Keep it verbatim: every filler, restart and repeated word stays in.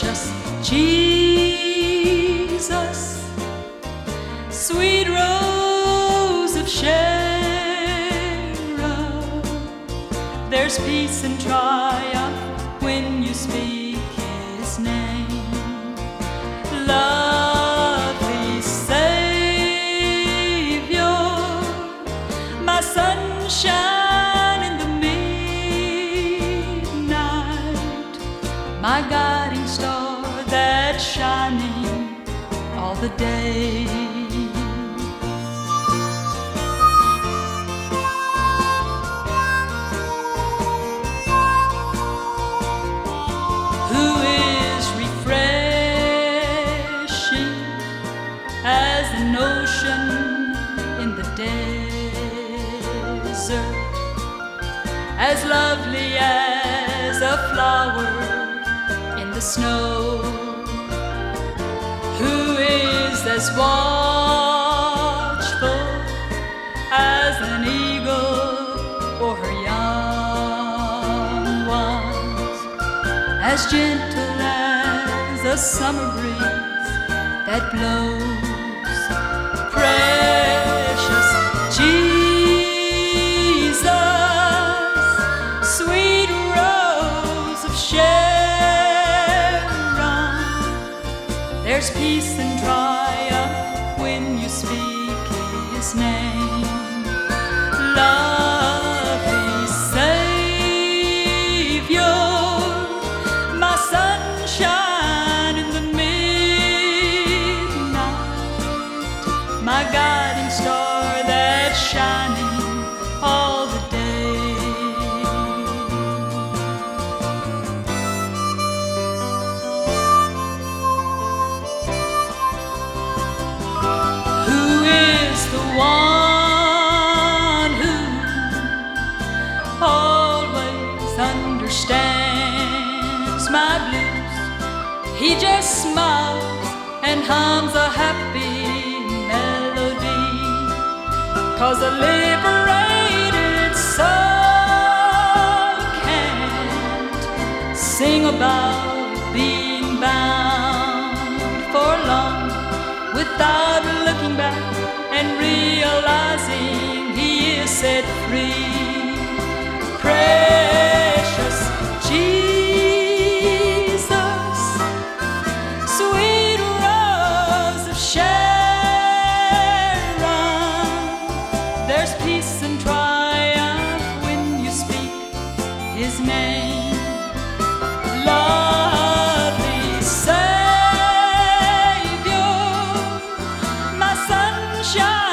precious Jesus, sweet Rose of Sharon. There's peace and triumph when you speak His name. Lovely Savior, my sunshine in the midnight, my guiding star that's shining all the day. Who is refreshing as an ocean in the desert, as lovely as a flower in the snow, who is as watchful as an eagle for her young ones, as gentle as a summer breeze that blows. Precious Jesus, sweet Rose of Sharon, there's peace and triumph when you speak His name. Lovely Savior, my sunshine in the midnight, my guiding star that's shining all the day. Who is the one who always understands my blues? He just smiles and hums a happy melody, 'cause a liberated soul can't sing about being bound for long without looking back and realizing he is set free. Precious Jesus, sweet Rose of Sharon, there's peace and triumph when you speak His name. Lovely Savior, my sunshine